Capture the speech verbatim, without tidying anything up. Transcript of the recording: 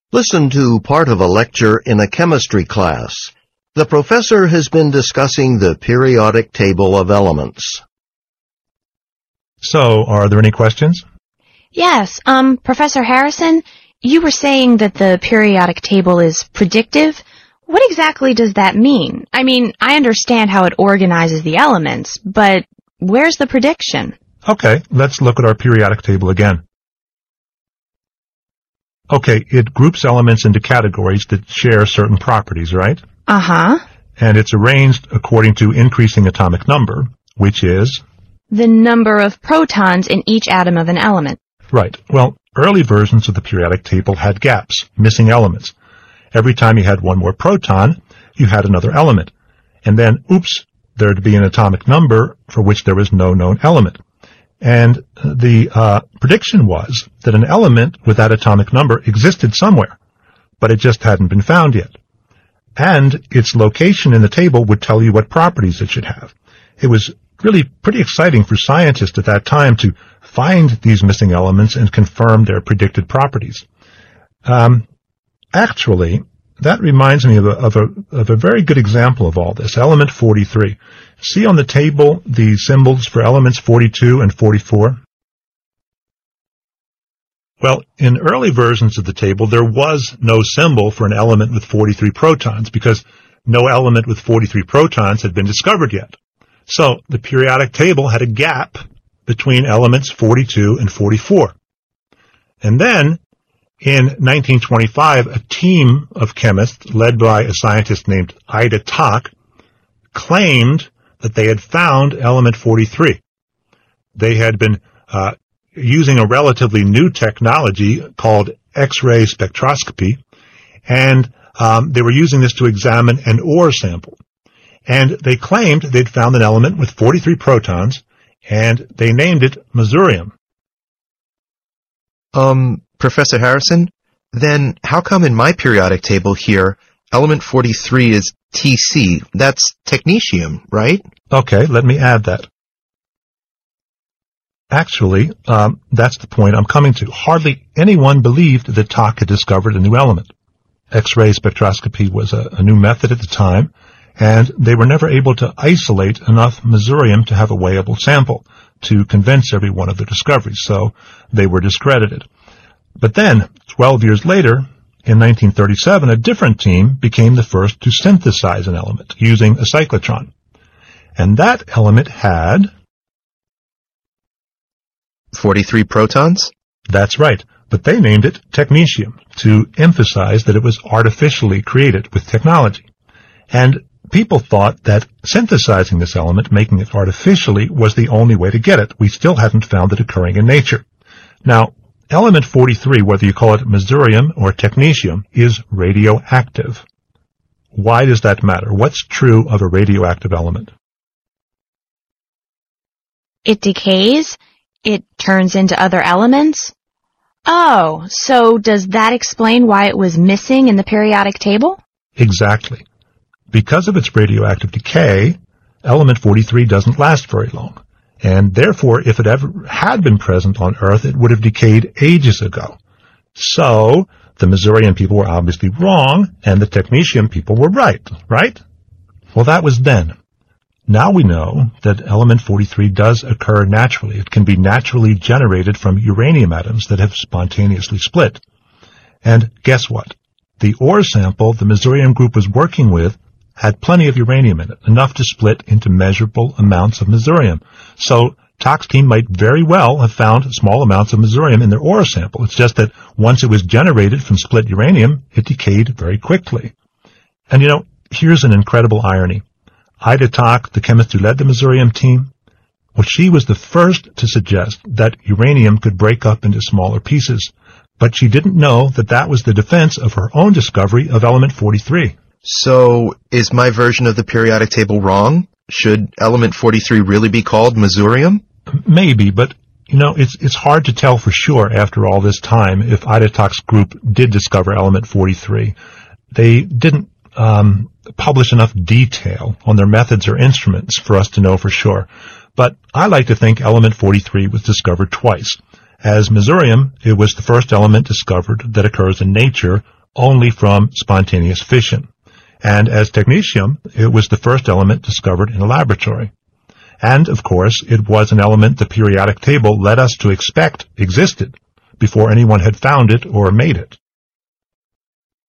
Listen to part of a lecture in a chemistry class. The professor has been discussing the periodic table of elements. So, are there any questions? Yes, um, Professor Harrison, you were saying that the periodic table is predictive. What exactly does that mean? I mean, I understand how it organizes the elements, but where's the prediction? Okay, let's look at our periodic table again. Okay, it groups elements into categories that share certain properties, right? Uh-huh. And it's arranged according to increasing atomic number, which is? The number of protons in each atom of an element. Right. Well, early versions of the periodic table had gaps, missing elements. Every time you had one more proton, you had another element. And then, oops, there'd be an atomic number for which there was no known element. And the uh, prediction was that an element with that atomic number existed somewhere, but it just hadn't been found yet. And its location in the table would tell you what properties it should have. It was really pretty exciting for scientists at that time to find these missing elements and confirm their predicted properties. Um, actually, that reminds me of a, of a, of a very good example of all this, element forty-three. See on the table the symbols for elements forty-two and forty-four? Well, in early versions of the table, there was no symbol for an element with forty-three protons because no element with forty-three protons had been discovered yet. So the periodic table had a gap between elements forty-two and forty-four. And then, in nineteen twenty-five, a team of chemists led by a scientist named Ida Tock claimed that they had found element forty-three. They had been uh, using a relatively new technology called X-ray spectroscopy, and um, they were using this to examine an ore sample. And they claimed they'd found an element with forty-three protons, and they named it Mesurium. Um, Professor Harrison, then how come in my periodic table here, element forty-three is T C? That's technetium, right? Okay, let me add that. Actually, um, that's the point I'm coming to. Hardly anyone believed that Tock had discovered a new element. X-ray spectroscopy was a, a new method at the time, and they were never able to isolate enough Mesurium to have a weighable sample to convince everyone of their discoveries, so they were discredited. But then, twelve years later, in nineteen thirty-seven, a different team became the first to synthesize an element using a cyclotron. And that element had... forty-three protons? That's right, but they named it technetium to emphasize that it was artificially created with technology. And people thought that synthesizing this element, making it artificially, was the only way to get it. We still hadn't found it occurring in nature. Now, element forty-three, whether you call it Mesurium or technetium, is radioactive. Why does that matter? What's true of a radioactive element? It decays? It turns into other elements? Oh, so does that explain why it was missing in the periodic table? Exactly. Because of its radioactive decay, element forty-three doesn't last very long. And therefore, if it ever had been present on Earth, it would have decayed ages ago. So, the Mesurium people were obviously wrong, and the technetium people were right, right? Well, that was then. Now we know that element forty-three does occur naturally. It can be naturally generated from uranium atoms that have spontaneously split. And guess what? The ore sample the Mesurium group was working with had plenty of uranium in it, enough to split into measurable amounts of Mesurium. So Tock's team might very well have found small amounts of Mesurium in their ore sample. It's just that once it was generated from split uranium, it decayed very quickly. And you know, here's an incredible irony. Ida Tock, the chemist who led the Mesurium team, well, she was the first to suggest that uranium could break up into smaller pieces, but she didn't know that that was the defense of her own discovery of element forty-three. So, is my version of the periodic table wrong? Should element forty-three really be called Mesurium? Maybe, but, you know, it's it's hard to tell for sure after all this time if Ida Tock's group did discover element forty-three. They didn't um, publish enough detail on their methods or instruments for us to know for sure. But I like to think element forty-three was discovered twice. As Mesurium, it was the first element discovered that occurs in nature only from spontaneous fission. And as technetium, it was the first element discovered in a laboratory. And, of course, it was an element the periodic table led us to expect existed before anyone had found it or made it.